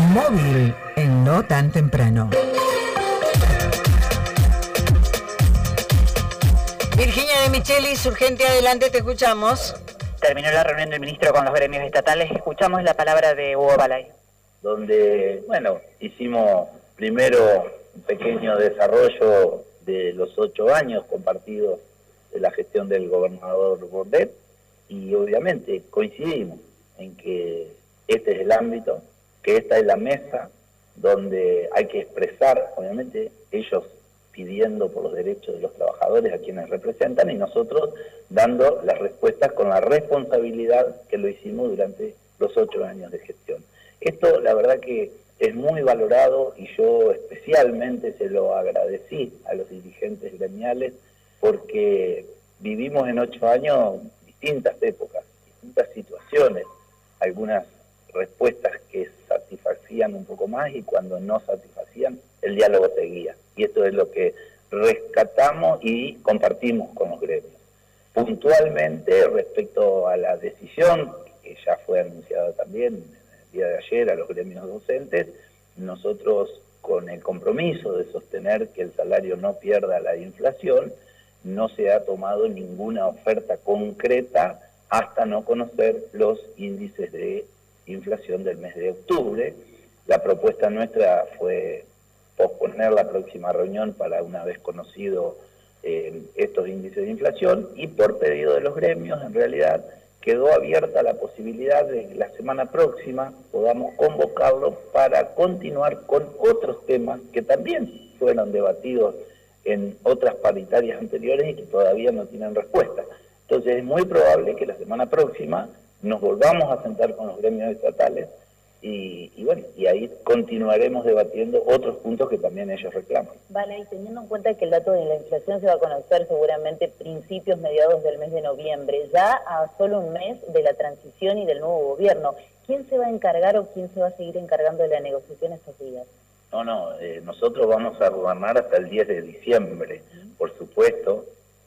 Móvil en No Tan Temprano. Virginia de Michelis, urgente, adelante, te escuchamos. Terminó la reunión del ministro con los gremios estatales. Escuchamos la palabra de Hugo Balay. Donde, hicimos primero un pequeño desarrollo de los 8 años compartidos de la gestión del gobernador Bordet, y obviamente coincidimos en que este es el ámbito, que esta es la mesa donde hay que expresar, obviamente, ellos pidiendo por los derechos de los trabajadores a quienes representan, y nosotros dando las respuestas con la responsabilidad que lo hicimos durante los 8 años de gestión. Esto, la verdad que es muy valorado, y yo especialmente se lo agradecí a los dirigentes gremiales, porque vivimos en 8 años distintas épocas, distintas situaciones, algunas respuestas que satisfacían un poco más, y cuando no satisfacían, el diálogo seguía. Y esto es lo que rescatamos y compartimos con los gremios. Puntualmente, respecto a la decisión, que ya fue anunciada también el día de ayer a los gremios docentes, nosotros, con el compromiso de sostener que el salario no pierda la inflación, no se ha tomado ninguna oferta concreta hasta no conocer los índices de inflación del mes de octubre. La propuesta nuestra fue posponer la próxima reunión para una vez conocido estos índices de inflación, y por pedido de los gremios, en realidad, quedó abierta la posibilidad de que la semana próxima podamos convocarlo para continuar con otros temas que también fueron debatidos en otras paritarias anteriores y que todavía no tienen respuesta. Entonces es muy probable que la semana próxima nos volvamos a sentar con los gremios estatales y ahí continuaremos debatiendo otros puntos que también ellos reclaman. Vale, y teniendo en cuenta que el dato de la inflación se va a conocer seguramente principios, mediados del mes de noviembre, ya a solo un mes de la transición y del nuevo gobierno, ¿quién se va a encargar o quién se va a seguir encargando de la negociación estos días? Nosotros vamos a gobernar hasta el 10 de diciembre, por supuesto.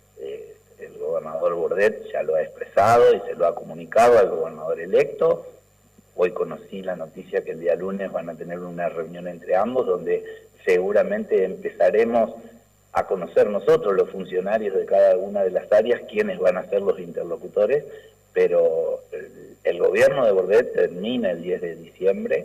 El gobernador Bordet ya lo ha expresado y se lo ha comunicado al gobernador electo. Hoy conocí la noticia que el día lunes van a tener una reunión entre ambos, donde seguramente empezaremos a conocer nosotros, los funcionarios de cada una de las áreas, quiénes van a ser los interlocutores, pero el gobierno de Bordet termina el 10 de diciembre.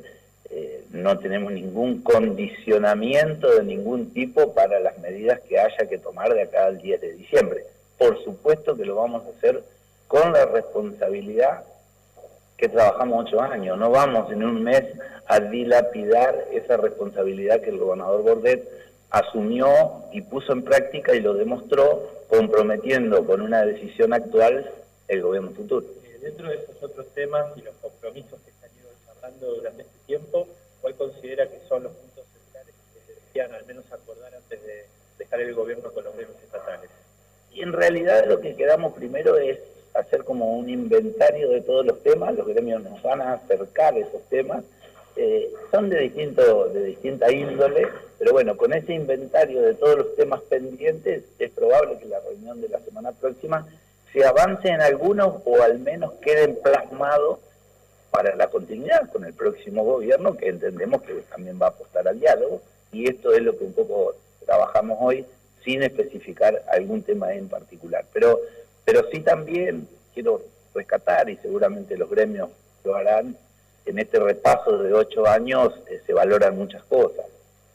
No tenemos ningún condicionamiento de ningún tipo para las medidas que haya que tomar de acá al 10 de diciembre. Por supuesto que lo vamos a hacer con la responsabilidad que trabajamos 8 años. No vamos en un mes a dilapidar esa responsabilidad que el gobernador Bordet asumió y puso en práctica y lo demostró, comprometiendo con una decisión actual el gobierno futuro. Dentro de esos otros temas y los compromisos que se han ido charlando durante este tiempo, ¿cuál considera que son los puntos centrales que se deberían al menos acordar antes de dejar el gobierno con los gremios estatales? Y en realidad lo que quedamos primero es hacer como un inventario de todos los temas. Los gremios nos van a acercar esos temas, son de distinta índole, pero bueno, con ese inventario de todos los temas pendientes, es probable que la reunión de la semana próxima se avance en algunos, o al menos queden plasmados para la continuidad con el próximo gobierno, que entendemos que también va a apostar al diálogo, y esto es lo que un poco trabajamos hoy, sin especificar algún tema en particular. Pero sí también quiero rescatar, y seguramente los gremios lo harán, en este repaso de 8 años se valoran muchas cosas,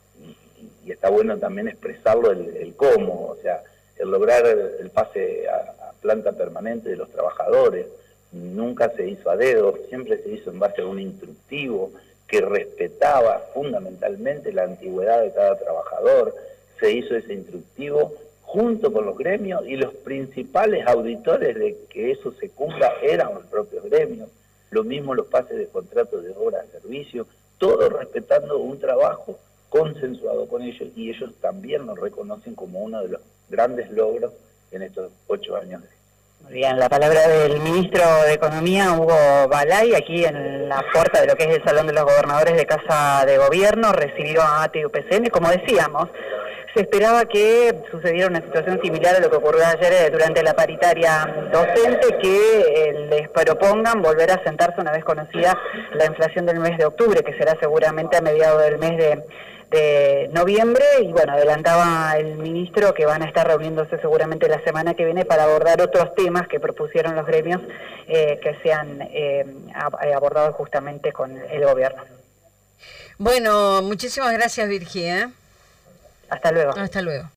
y está bueno también expresarlo el cómo, o sea, el lograr el pase a planta permanente de los trabajadores. Nunca se hizo a dedo, siempre se hizo en base a un instructivo que respetaba fundamentalmente la antigüedad de cada trabajador. Se hizo ese instructivo junto con los gremios, y los principales auditores de que eso se cumpla eran los propios gremios. Lo mismo los pases de contratos de obra a servicio, todo respetando un trabajo consensuado con ellos, y ellos también nos reconocen como uno de los grandes logros en estos 8 años. Muy bien, la palabra del ministro de Economía, Hugo Balay, aquí en la puerta de lo que es el Salón de los Gobernadores de Casa de Gobierno. Recibió a ATE y UPCN, como decíamos, Se esperaba que sucediera una situación similar a lo que ocurrió ayer durante la paritaria docente, que les propongan volver a sentarse una vez conocida la inflación del mes de octubre, que será seguramente a mediados del mes de noviembre, y bueno, adelantaba el ministro que van a estar reuniéndose seguramente la semana que viene para abordar otros temas que propusieron los gremios que sean abordados justamente con el gobierno. Bueno, muchísimas gracias, Virgi, ¿eh? Hasta luego. Hasta luego.